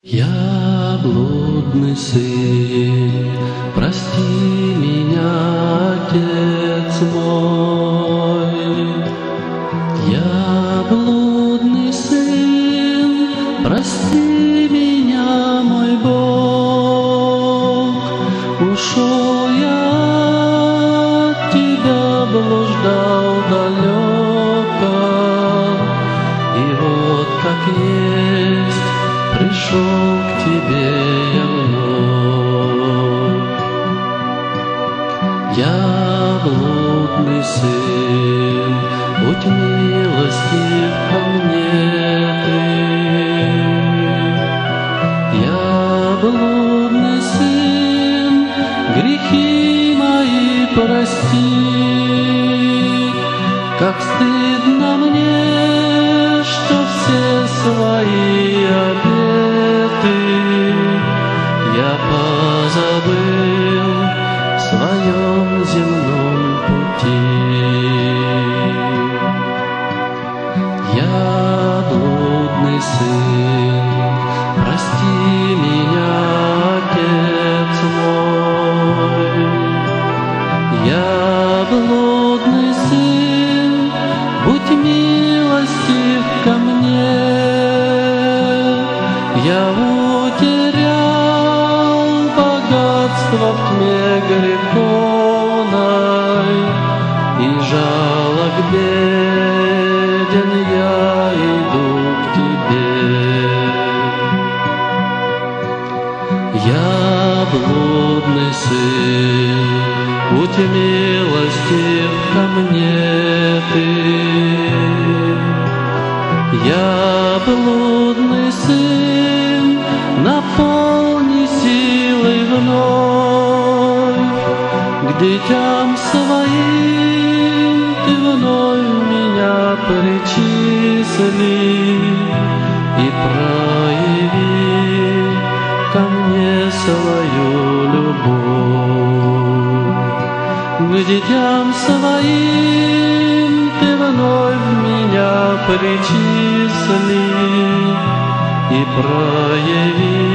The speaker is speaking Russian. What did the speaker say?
Я блудный сын, прости меня, Отец мой. Я блудный сын, прости меня, мой Бог. Ушел я от Тебя, блуждал далеко, и вот как есть пришел к Тебе я вновь. Я блудный сын, будь милостив ко мне Ты. Я блудный сын, грехи мои прости. Как стыдно мне, что все свои обеты я позабыл в своем земном пути. Я блудный сын, прости меня, Отец мой. Я блудный сын, будь милостив ко мне. Я утерял богатство в тьме греховной, и жалок беден я иду к Тебе. Я блудный сын, будь милостив ко мне Ты. Я блудный сын, наполни силой вновь, к детям своим Ты вновь меня причисли и прояви ко мне свою любовь. К детям своим Ты вновь меня причисли и прояви